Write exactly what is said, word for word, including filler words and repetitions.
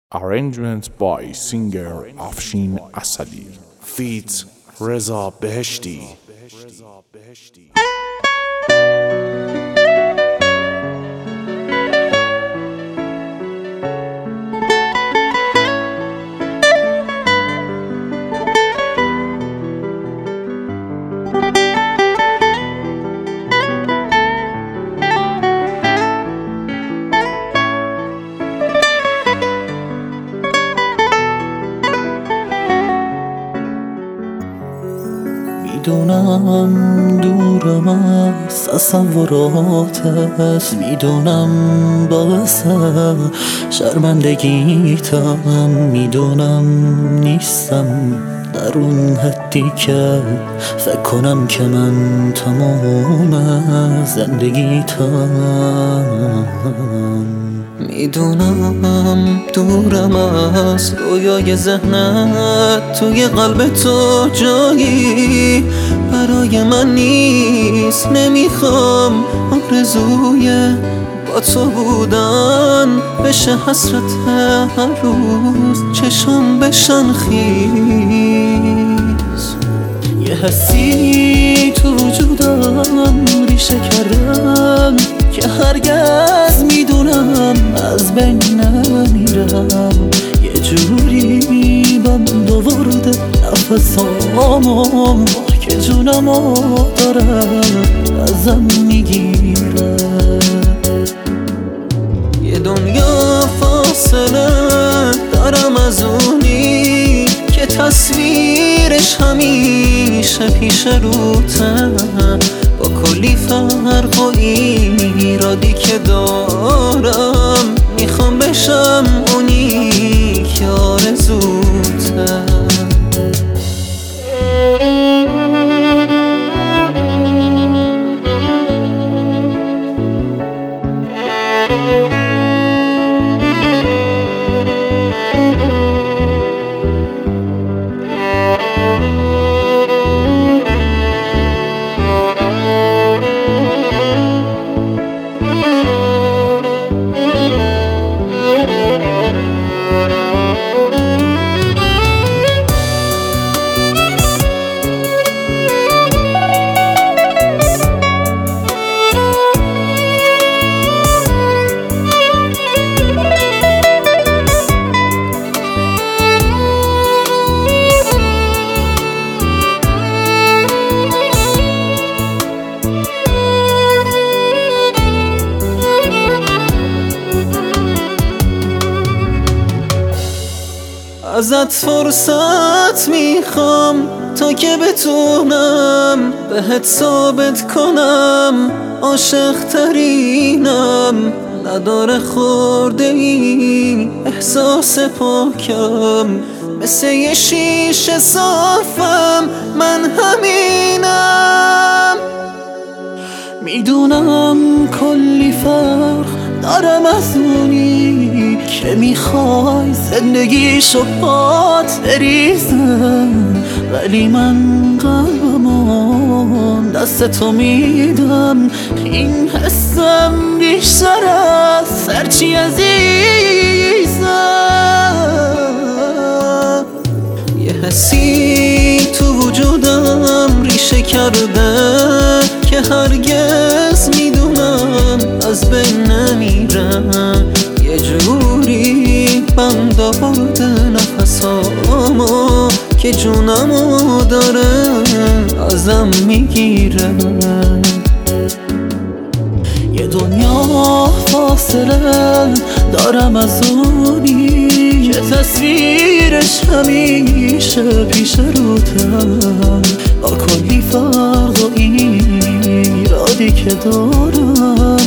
Arrangement by singer Afshin Asadi. Feat Reza Beheshti. میدونم دورم از تصوراتت، میدونم باعث شرمندگیتم، میدونم نیستم در اون حدی که فکر کنم که من تمام زندگیتم. میدونم دورم از رویای ذهنت، توی قلب تو جایی برای من نیست. نمیخوام آرزوی با تو بودن بشه حسرت هر روز چشم بشن خیز. یه حسی تو وجودم ریشه کردم که هرگز میدونم از بین نمیرم. یه جوری بند آورده نفسامو که جونمو داره ازم میگیره. یه دنیا فاصله دارم از اونی که تصویرش همیشه پیش روته، با کلی فرق و ایرادی که دارم میخوام بشم اونی که آرزوته. ازت فرصت میخوام تا که بتونم بهت ثابت کنم عاشق ترینم. نداره خورده ای احساس پاکم، مثل یه شیشه صافم من همینم. میدونم کلی فرق دارم از اونی که میخوای زندگیشو بات بریزم، ولی من قلبمون دست تو میدم. این حسم بیشتر از هرچی عزیزم. یه حسی تو وجودم ریشه کرده که هرگز میدونم از بین نمیرم. یه جوری بند آورده نفسامو که جونمو داره ازم میگیره. یه دنیا فاصله دارم از اونی که تصویرش همیشه پیش روتم، با کلی فرق و ایرادی که دارم